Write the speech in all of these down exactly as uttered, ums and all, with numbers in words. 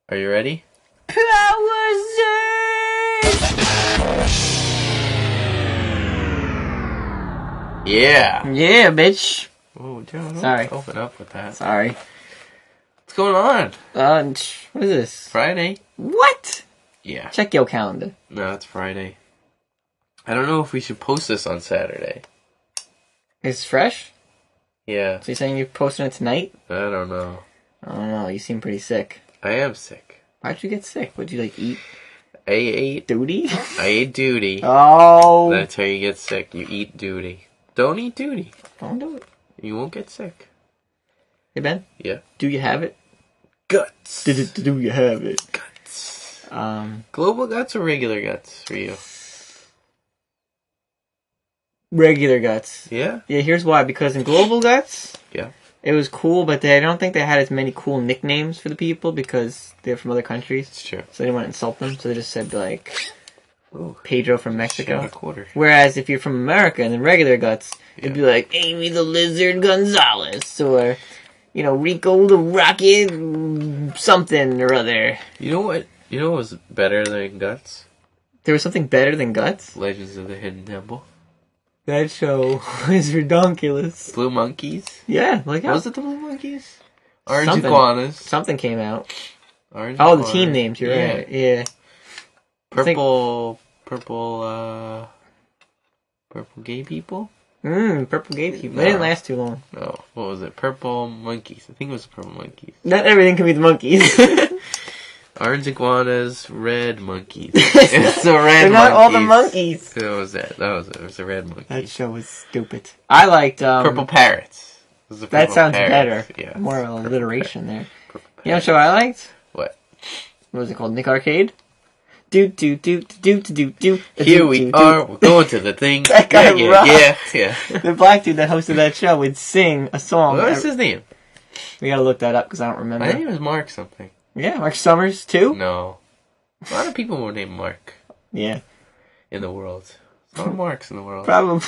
Are you ready? Power Surge! Yeah. Yeah, bitch. Oh, Joe, Sorry. Open up with that. Sorry. What's going on? Uh, what is this? Friday? What? Yeah. Check your calendar. No, it's Friday. I don't know if we should post this on Saturday. It's fresh? Yeah. So you're saying you're posting it tonight? I don't know. I don't know. You seem pretty sick. I am sick. Why'd you get sick? What'd you, like, eat? I ate. Duty? I ate duty. Oh. That's how you get sick. You eat duty. Don't eat duty. Don't do it. You won't get sick. Hey, Ben? Yeah. Do you have it? Guts. Do, do, do you have it? Guts. Um, Global guts or regular guts for you? regular guts. Yeah? Yeah, here's why. Because in Global Guts, Yeah. it was cool, but they, I don't think they had as many cool nicknames for the people because they're from other countries. It's true. So they didn't want to insult them, so they just said, like, Ooh. Pedro from Shot Mexico. a quarter. Whereas if you're from America and then regular guts, it'd be Yeah. like Amy the Lizard Gonzalez or, you know, Rico the Rocket something or other. You know what? You know what was better than Guts? There was something better than Guts? Legends of the Hidden Temple. That show is ridiculous. Blue Monkeys. Yeah, like how Was it the Blue Monkeys? Orange Something. Iguanas. something came out. Orange Oh, the Iguanas. team names, you're Yeah. right. Yeah. Purple, purple, uh, purple gay people? Mmm, Purple Gay People. They No. didn't last too long. No, what was it? Purple monkeys. I think it was purple monkeys. Not everything can be the monkeys. Orange iguanas, red monkeys. It's the red They're not all the monkeys. monkeys. That was it. That was it. It was the red That monkeys. show was stupid. I liked, um... Purple parrots. It was the That purple sounds parrots. better. Yeah. More of an alliteration there. Purple You know what parrots. show I liked? What? What was it called? Nick Arcade? Do do do do do do do. Here we are. We're going to the thing. That guy yeah, rocked. yeah, yeah, yeah. The black dude that hosted that show would sing a song. What was every- his name? We gotta look that up because I don't remember. My name is Mark something. Yeah, Mark Summers too. No. A lot of people were named Mark Yeah, in the world. A lot of Marks in the world. probably.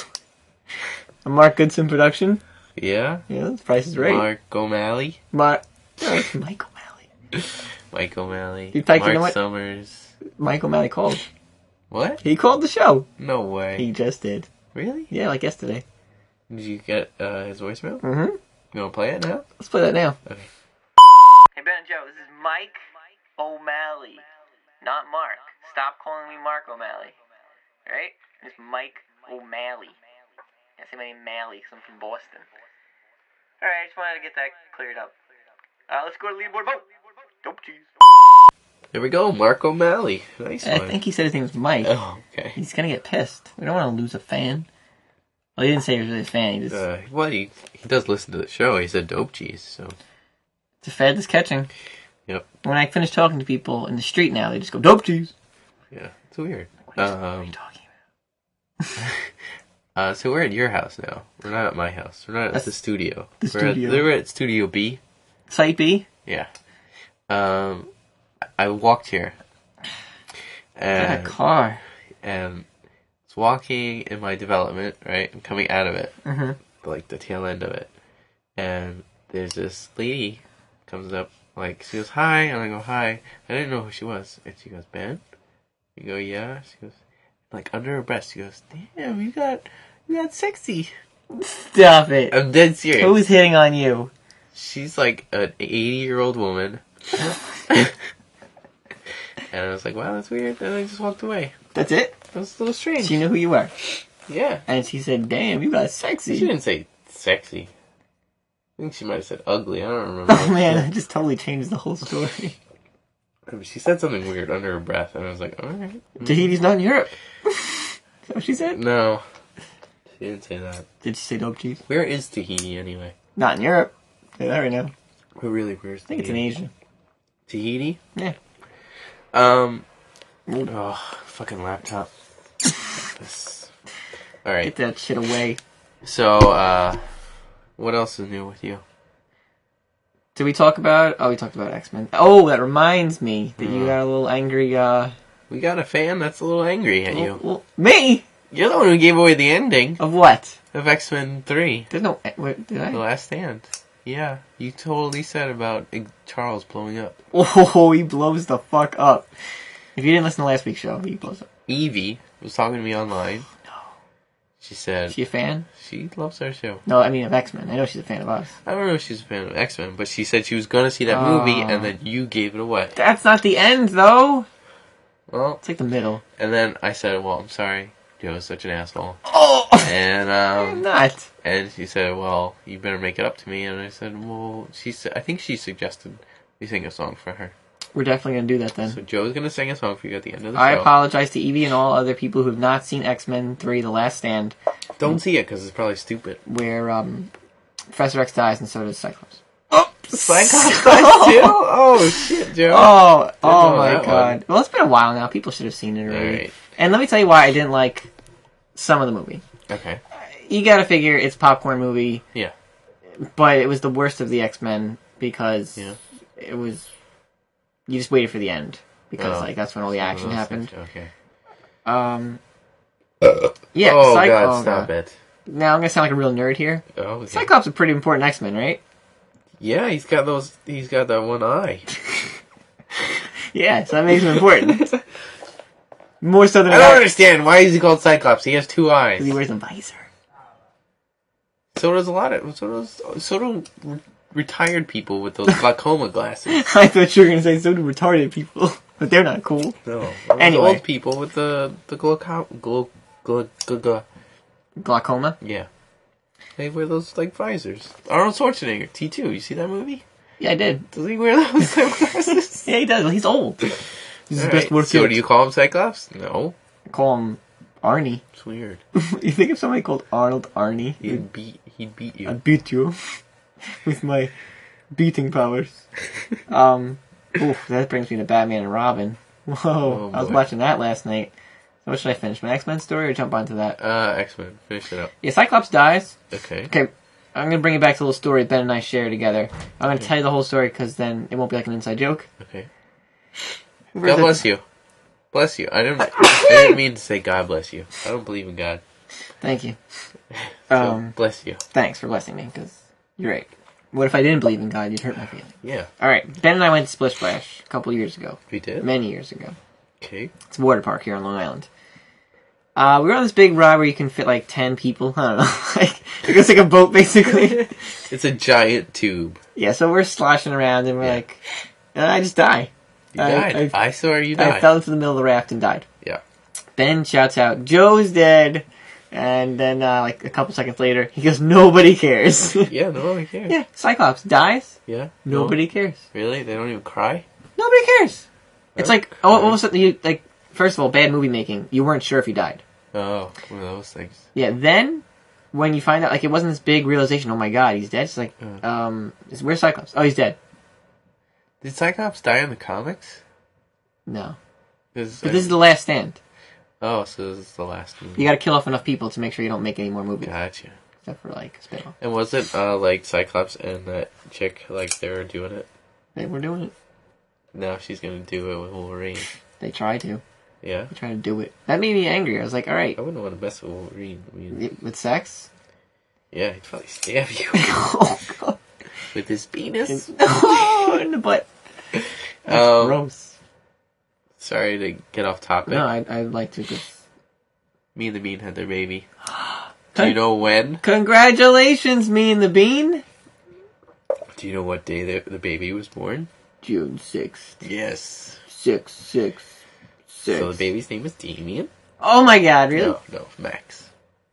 A Mark Goodson production. Yeah. Yeah, the Price is Right. Mark O'Malley. Mark. No, it's Mike O'Malley. Mike O'Malley. In fact, Mark you know what? Summers. Mike O'Malley called. What? He called the show. No way. He just did. Really? Yeah, like yesterday. Did you get uh, his voicemail? Mm-hmm. You want to play it now? Let's play that now. Okay. Hey Ben and Joe, this is Mike O'Malley, not Mark. Stop calling me Mark O'Malley. Alright? It's Mike O'Malley. I say my name Malley because I'm from Boston. Alright, I just wanted to get that cleared up. Uh, let's go to leaderboard vote. Dope cheese. There we go. Mark O'Malley. Nice I one. think he said his name was Mike. Oh, okay. He's gonna get pissed. We don't want to lose a fan. Well, he didn't say he was really a fan. He just Uh, well, he, he does listen to the show. He said dope cheese, so. it's a fad that's catching. Yep. When I finish talking to people in the street now, they just go dope cheese. Yeah, it's weird. What, is, what are you Um, talking about? uh, so we're at your house now. We're not at my house. We're not at That's the studio. the we're studio. At, we're at Studio B. Site B. Yeah. Um, I walked here. Got a And, car. and it's walking in my development, right? I'm coming out of it. Mm-hmm. Like the tail end of it. And there's this lady comes up, like, she goes, hi, and I go, hi. I didn't know who she was. And she goes, Ben? You go, yeah. She goes, like, under her breath, she goes, damn, you got, you got sexy. Stop it. I'm dead serious. Who's hitting on you? She's like an eighty-year-old woman. And I was like, wow, that's weird. And I just walked away. That's it? That was a little strange. She knew who you were. Yeah. And she said, damn, you got She sexy. didn't say sexy. I think she might have said ugly. I don't remember. Oh man, that just totally changed the whole story. She said something weird under her breath, and I was like, alright. Tahiti's not in Europe. Is that what she said? No. She didn't say that. Did she say dope cheese? Where is Tahiti, anyway? Not in Europe. Say that right now. Where really, where's I think it's in Tahiti? Asia. Tahiti? Yeah. Um. Oh, fucking laptop. This. Alright. Get that shit away. So, uh, what else is new with you? Did we talk about... Oh, we talked about X-Men. Oh, that reminds me that you Uh. got a little angry, uh... We got a fan that's a little angry at you. Well, well, me? You're the one who gave away the ending Of what? of X-Men three, There's no... What, did The I? Last Stand. Yeah, you totally said about Charles blowing up. Oh, he blows the fuck up. If you didn't listen to last week's show, he blows up. Evie was talking to me online. No. She said... Is she a fan? She loves our show. No, I mean of X-Men. I know she's a fan of us. I don't know if she's a fan of X-Men, but she said she was going to see that Uh, movie, and then you gave it away. That's not the end, though. Well, It's like the middle. and then I said, well, I'm sorry. Joe's such an asshole. Oh! And, I'm um... not. And she said, well, you better make it up to me. And I said, well, she said, I think she suggested we sing a song for her. We're definitely going to do that then. So Joe's going to sing a song for you at the end of the I show. apologize to Evie and all other people who have not seen X-Men three, The Last Stand, Don't see it, because it's probably stupid. where um, Professor X dies and so does Cyclops. Oh! Cyclops dies too? Oh, shit, Joe. Oh, oh know my that god. one. Well, it's been a while now. People should have seen it already. Alright. And let me tell you why I didn't like some of the movie. Okay. You gotta figure it's a popcorn movie. Yeah. But it was the worst of the X-Men because Yeah. it was... You just waited for the end. Because, Oh. like, that's when all the action Oh, happened. Okay. Um... Yeah, oh, Cy- God, oh, stop God. it. Now I'm gonna sound like a real nerd here. Oh, okay. Cyclops is a pretty important X-Men, right? Yeah, he's got those, he's got that one eye. Yeah, so that makes him important. More so than I don't understand. Why is he called Cyclops? He has two eyes. because he wears a visor. So does a lot of, so does, so do re- retired people with those glaucoma glasses. I thought you were gonna say so do retarded people, but they're not cool. No. Those Anyway. old people with the, the glaucoma, glau, glau, glau, glau, Glaucoma. yeah. They wear those, like, visors. Arnold Schwarzenegger, T two, you see that movie? Yeah, I did. Does he wear those type of glasses? Yeah, he does. Well, he's old. He's his All best right. work So yet. do you call him Cyclops? No. I call him Arnie. It's weird. You think if somebody called Arnold Arnie, He'd beat, he'd beat you. I'd beat you with my beating powers. Um, oof, that brings me to Batman and Robin. Whoa, Oh, I was boy. watching that last night. So what should I finish? My X-Men story or jump onto that? Uh, X-Men. Finish it up. Yeah, Cyclops dies. Okay. Okay, I'm gonna bring it back to the little story Ben and I share together. I'm gonna tell you the whole story because then it won't be like an inside joke. Okay. Where's God the- bless you. Bless you. I didn't, I didn't mean to say God bless you. I don't believe in God. Thank you. So, Um, bless you. Thanks for blessing me because you're right. What if I didn't believe in God? You'd hurt my feelings. Yeah. All right, Ben and I went to Splish Splash a couple years ago, We did? many years ago. Okay. It's a water park here on Long Island. Uh, we were on this big ride where you can fit like ten people. I don't know. like, it goes like a boat basically. It's a giant tube. Yeah, so we're sloshing around and we're Yeah. like, and I just die. You I- died. I, I- saw you I die. fell into the middle of the raft and died. Yeah. Ben shouts out, Joe's dead. And then, uh, like, a couple seconds later, he goes, nobody cares. Yeah, no one cares. yeah, Cyclops dies. Yeah? Nobody No? cares. Really? They don't even cry? Nobody cares. It's like, oh, Okay. what was something you, like, first of all, bad movie making. You weren't sure if he died. Oh, one of those things. Yeah, then, when you find out, like, it wasn't this big realization, oh my god, he's dead. It's like, Uh. um, is- where's Cyclops? Oh, he's dead. Did Cyclops die in the comics? No. 'Cause But I- this is the last stand. Oh, so this is the last movie. You gotta kill off enough people to make sure you don't make any more movies. Gotcha. Except for, like, spin-off. And was it, uh, like, Cyclops and that chick, like, they were doing it? They were doing it. Now she's gonna do it with Wolverine. They tried to. Yeah? They tried to do it. That made me angry. I was like, alright, I wouldn't want to mess with Wolverine. I mean, with sex? yeah, he'd probably stab you oh, God. with his penis. Oh, in the butt. That's Um, gross. Sorry to get off topic. No, I, I'd like to just... Me and the Bean had their baby. Do you know when? Congratulations, me and the Bean. Do you know what day the, the baby was born? June sixth. Yes. Six, six, six. So the baby's name is Damien? Oh my god, really? No, no, Max.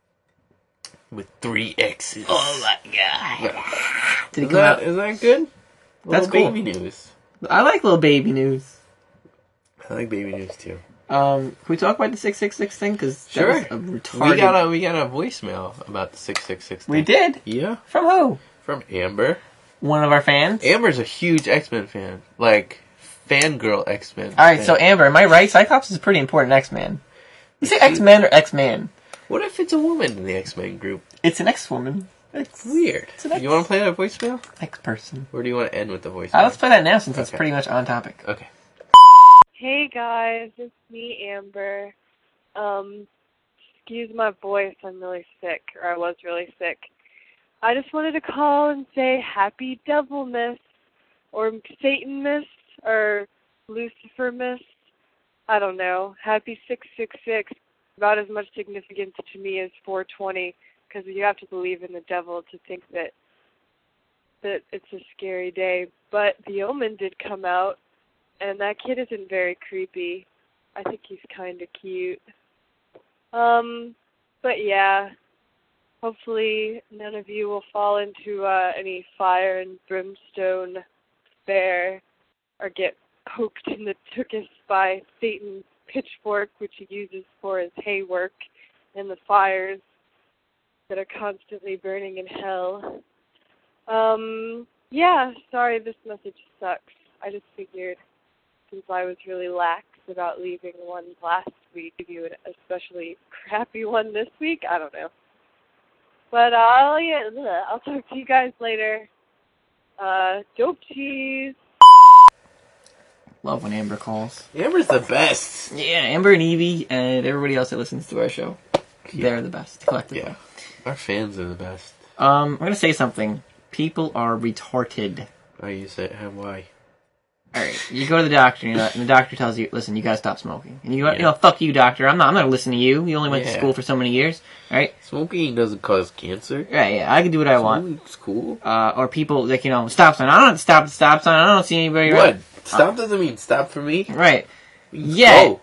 With three X's. Oh my god. Did he Is come that, out? is that good? That's Little cool. baby news. I like little baby news. I like baby news too. Um, can we talk about the six six six thing? Because Sure. that was a retarded... We got a we got a voicemail about the six six six. We did? Yeah, From who? from Amber. One of our fans? Amber's a huge X-Men fan, like fangirl X-Men. Alright, fan. so Amber, am I right? Cyclops is a pretty important X-Man. You say X-Men or X-Man? What if it's a woman in the X-Men group? It's an X-woman. It's Weird. It's an X- You want to play that voicemail, X-person. or do you want to end with the voicemail? Uh, let's play that now since it's Okay. pretty much on topic. Okay. Hey guys, it's me, Amber. Um, excuse my voice, I'm really sick, or I was really sick. I just wanted to call and say happy Devilmas, or Satanmas, or Lucifermas. I don't know. Happy six six six. About as much significance to me as four twenty, because you have to believe in the devil to think that that it's a scary day. But The Omen did come out, and that kid isn't very creepy. I think he's kind of cute. Um, but yeah, hopefully none of you will fall into uh, any fire and brimstone there, or get poked in the tuchus by Satan's pitchfork, which he uses for his hay work, and the fires that are constantly burning in hell. Um, yeah, sorry this message sucks. I just figured, since I was really lax about leaving one last week, give you an especially crappy one this week. I don't know. But I'll, yeah, I'll talk to you guys later. Uh, dope cheese. Love when Amber calls. Amber's the best. Yeah, Amber and Evie and everybody else that listens to our show. Yeah. They're the best, collectively. Yeah. Our fans are the best. Um, I'm going to say something. People are retarded. I use it. How why? Alright, you go to the doctor, you know, and the doctor tells you, listen, you gotta stop smoking. And you go, Yeah. you know, fuck you, doctor, I'm not, I'm not gonna listen to you. You only went Yeah. to school for so many years. Alright? Smoking doesn't cause cancer. Right, yeah, I can do what I want. Smoking's cool. Uh, or people, like, you know, stop sign. I don't have to stop at the stop sign. I don't see anybody What? around. Stop doesn't mean stop for me. Right. Yeah. Oh.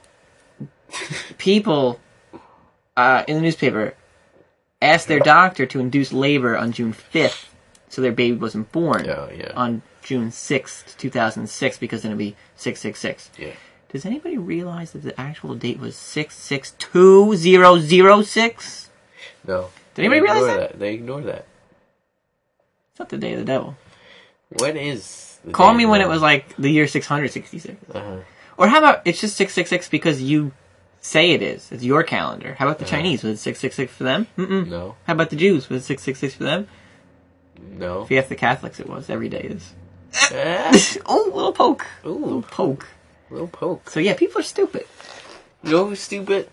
People, uh, in the newspaper asked their doctor to induce labor on June fifth so their baby wasn't born Yeah, yeah. on June sixth, two thousand six, because then it'd be six six six. Yeah. Does anybody realize that the actual date was six six two zero zero six? No. Did anybody They realize ignore that? They ignore that. It's not the day of the devil. When is the Call day me of when the it was like the year six hundred sixty-six. Uh-huh. Or how about it's just six six six because you say it is. It's your calendar. How about the Uh-huh. Chinese? Was it six six six for them? Mm-mm. No. How about the Jews? Was it six six six for them? No. If you ask the Catholics, it was. Every day is. Ah. Oh, little poke. Ooh. Little poke. Little poke. So yeah, people are stupid. You know who's stupid?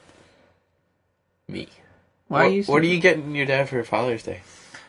Me. Why what, are you stupid? What are you getting your dad for Father's Day?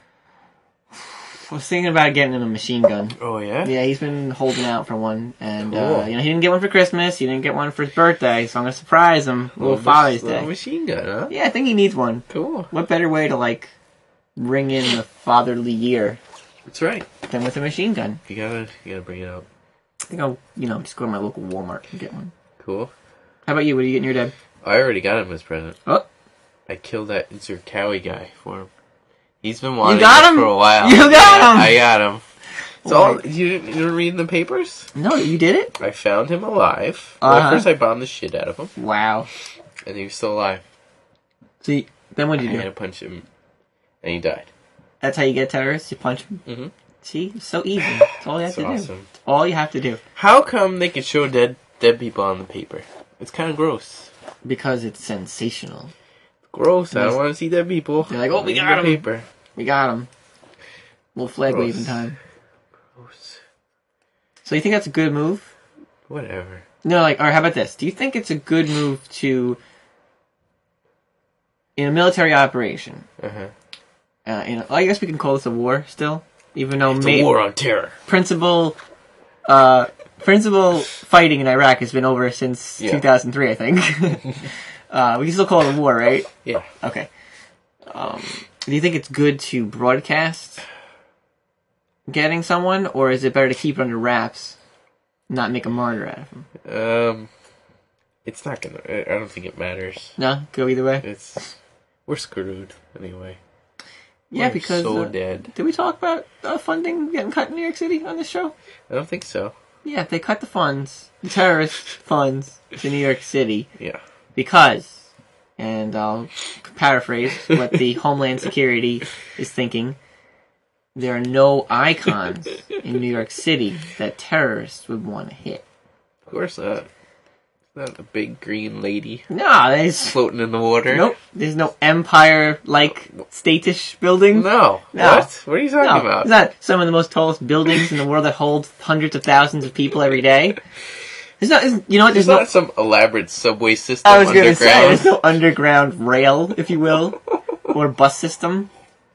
I was thinking about getting him a machine gun. Oh, yeah? Yeah, he's been holding out for one, and uh, Cool. you know he didn't get one for Christmas. He didn't get one for his birthday, so I'm gonna surprise him. Little Little Father's little Day. machine gun, huh? Yeah, I think he needs one. Cool. What better way to like ring in the fatherly year That's right. than with a machine gun? You gotta, you gotta bring it out. I think I'll, you know, just go to my local Walmart and get one. Cool. How about you? What are you getting your dad? I already got him his present. Oh, I killed that insert Cowie guy for him. He's been wanting got it him? for a while. You got Yeah, him? I got him. It's Oh all my- you, you didn't read in the papers? no, you did it? I found him alive. Well, Uh-huh. at first I bombed the shit out of him, Wow. and he was still alive. See, then what I did you had do? to punch him, and he died. That's how you get terrorists. You punch them. Mm-hmm. See, it's so easy. That's all you have That's to do. awesome. It's all you have to do How come they could show dead dead people on the paper? It's kind of gross. because it's sensational. Gross. I Yes. don't want to see dead people. They're like, oh, we on got the 'em. paper. We got him. Little flag Gross. waving time. Gross. So you think that's a good move? Whatever. No, like, or how about this? Do you think it's a good move to, in a military operation, Uh-huh. uh, in a, I guess we can call this a war still, even though It's ma- a war on terror. principal, uh, principal fighting in Iraq has been over since Yeah. two thousand three, I think. uh, we can still call it a war, right? Yeah. Okay. Um, do you think it's good to broadcast getting someone, or is it better to keep it under wraps, not make a martyr out of him? Um, it's not gonna. I I don't think it matters. No, go either way. It's we're screwed anyway. Yeah, We're because so uh, dead. did we talk about uh, funding getting cut in New York City on this show? I don't think so. Yeah, they cut the funds, the terrorist funds, to New York City Yeah. because, and I'll paraphrase what the Homeland Security is thinking, there are no icons in New York City that terrorists would want to hit. Of course not. It's not a big green lady No, there's floating in the water. nope. There's no empire-like statish building. No. No. What? What are you talking No, about? it's not some of the most tallest buildings in the world that hold hundreds of thousands of people every day. There's not, there's- you know what? There's There's, not some elaborate subway system no. I was underground. gonna say there's no underground rail, if you will, or bus system.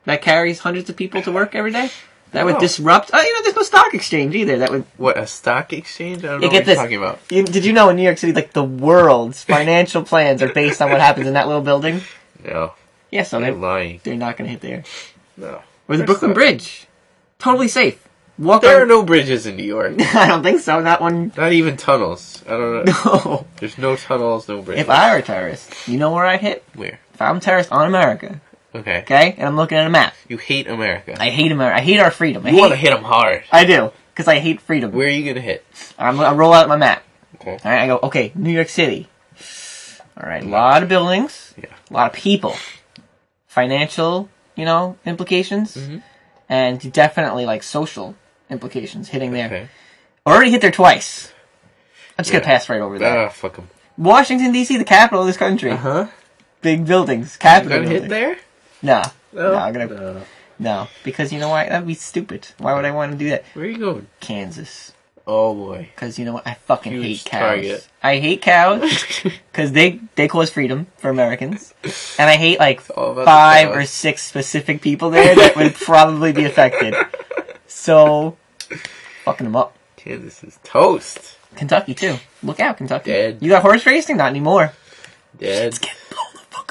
that carries hundreds of people to work every day? That Oh. would disrupt... Oh, you know, there's no stock exchange either. That would... What, a stock exchange? I don't Yeah, know get what you're this. talking about. You, did you know in New York City, like, the world's financial plans are based on what happens in that little building? No. Yeah, so They're they, lying. they're not going to hit there. No. Or the There's Brooklyn not. Bridge. Totally safe. Walk There on... are no bridges in New York. I don't think so. Not one... Not even tunnels. I don't know. No. There's no tunnels, no bridges. If I were a terrorist, you know where I'd hit? Where? If I'm a terrorist on America, Okay. okay, and I'm looking at a map, You hate America. I hate America. I hate our freedom. I you hate... want to hit them hard. I do, because I hate freedom. Where are you going to hit? I'm gonna roll out my map. Okay. All right, I go, okay, New York City. All right, a lot of buildings, Yeah. a lot of people, financial, you know, implications, Mhm. and definitely like social implications hitting there. Okay. Already hit there twice. I'm just Yeah. gonna pass right over that. Ah, fuck them. Washington D C, the capital of this country. Uh-huh. Big buildings, You capital. going to hit building. there? No, No. no, I'm gonna No. no, because you know why? That'd be stupid. Why would I want to do that? Where are you going? Kansas. Oh, boy. Because you know what? I fucking Huge hate cows. target. I hate cows because they they cause freedom for Americans, and I hate like all about the five cows. or six specific people there that would probably be affected. So, fucking them up. Kansas is toast. Kentucky too. Look out, Kentucky. Dead. You got horse racing? Not anymore. Dead. It's getting blown the fuck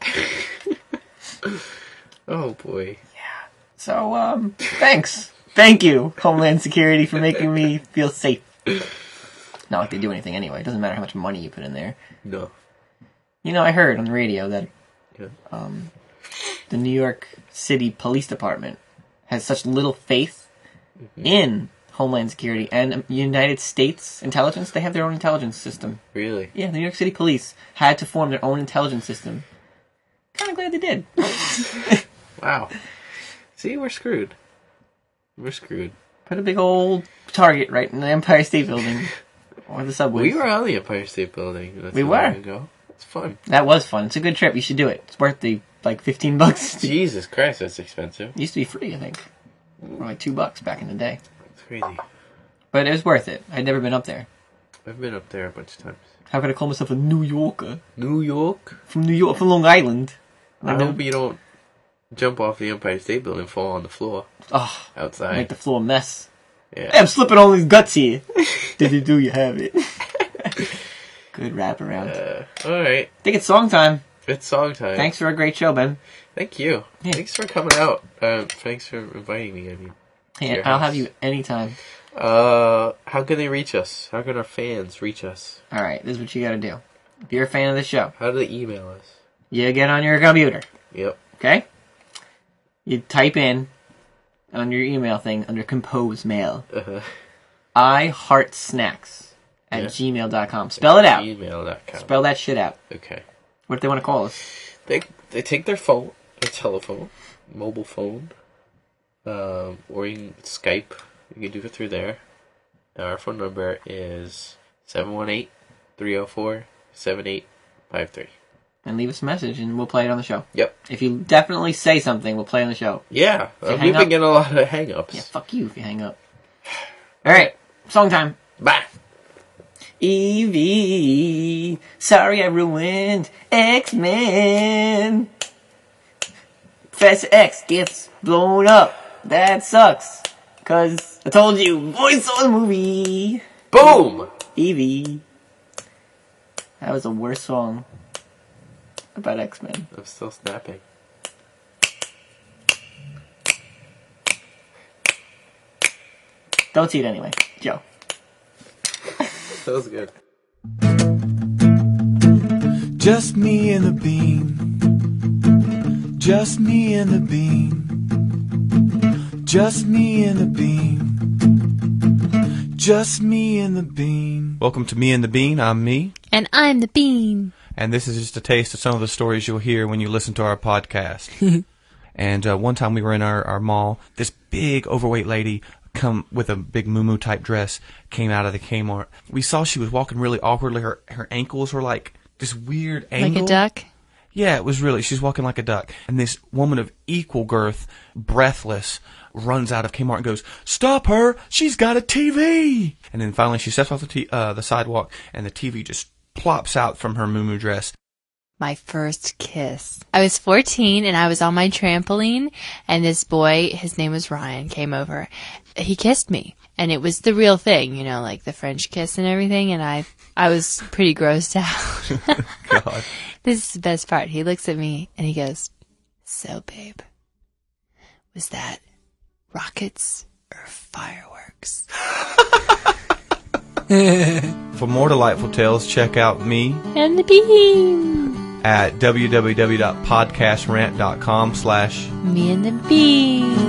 up. Oh, boy. So, um, thanks. Thank you, Homeland Security, for making me feel safe. Not like they do anything anyway. It doesn't matter how much money you put in there. No. You know, I heard on the radio that Yeah. um, the New York City Police Department has such little faith Mm-hmm. in Homeland Security and United States intelligence. They have their own intelligence system. Really? Yeah, the New York City Police had to form their own intelligence system. Kind of glad they did. Wow. See, we're screwed. We're screwed. Put a big old target right in the Empire State Building or the subway. We were on the Empire State Building. Not We too were. long ago. It's fun. That was fun. It's a good trip. You should do it. It's worth the like fifteen bucks. It Jesus Christ, that's expensive. used to be free, I think, or like two bucks back in the day. It's crazy. But it was worth it. I'd never been up there. I've been up there a bunch of times. How could I call myself a New Yorker New York? from New York, from Long Island? I hope you don't jump off the Empire State Building and fall on the floor Oh, outside. make the floor a mess. Yeah. Hey, I'm slipping on these guts here. Did you do? You have it. Good wrap around. Uh, alright. I think it's song time. It's song time. Thanks for a great show, Ben. Thank you. Yeah. Thanks for coming out. Uh, thanks for inviting me. I mean, Hey, Your I'll house. have you anytime. uh, how can they reach us? How can our fans reach us? All right, this is what you got to do. If you're a fan of the show, How do they email us? you get on your computer, Yep. okay? You type in on your email thing under compose mail, Uh-huh. I heart snacks at Yeah. gmail dot com. Spell it out. Gmail dot com. Spell that shit out. Okay. What if they want to call us? They they take their phone, their telephone, mobile phone, um, or you can Skype. You can do it through there. Our phone number is seven one eight, three oh four, seven eight five three. And leave us a message, and we'll play it on the show. Yep. If you definitely say something, we'll play it on the show. Yeah, you uh, hang we've been up- getting a lot of hang-ups. Yeah, fuck you if you hang up. All right, song time. Bye. Evie, sorry I ruined X-Men. Professor X gets blown up. That sucks. Cause I told you, boys saw the movie. Boom! Evie. That was the worst song about X-Men. I'm still snapping. Don't see it anyway. Joe. That was good. Just me and the bean. Just me and the bean. Just me and the bean. Just me and the bean. Welcome to Me and the Bean. I'm me. And I'm the bean. And this is just a taste of some of the stories you'll hear when you listen to our podcast. And uh, one time we were in our, our mall. This big overweight lady come with a big moo type dress came out of the Kmart. We saw she was walking really awkwardly. Her her ankles were like this weird angle. Like a duck? Yeah, it was really, she's walking like a duck. And this woman of equal girth, breathless, runs out of Kmart and goes, "Stop her! She's got a T V!" And then finally she steps off the t- uh, the sidewalk and the T V just plops out from her moo dress. My first kiss. I was fourteen and I was on my trampoline and this boy, his name was Ryan, came over. He kissed me and it was the real thing, you know, like the French kiss and everything, and I I was pretty grossed out. God. This is the best part. He looks at me and he goes, "So, babe, was that rockets or fireworks?" For more delightful tales, check out me And the beam. at www.podcastrant.com slash Me and the beam.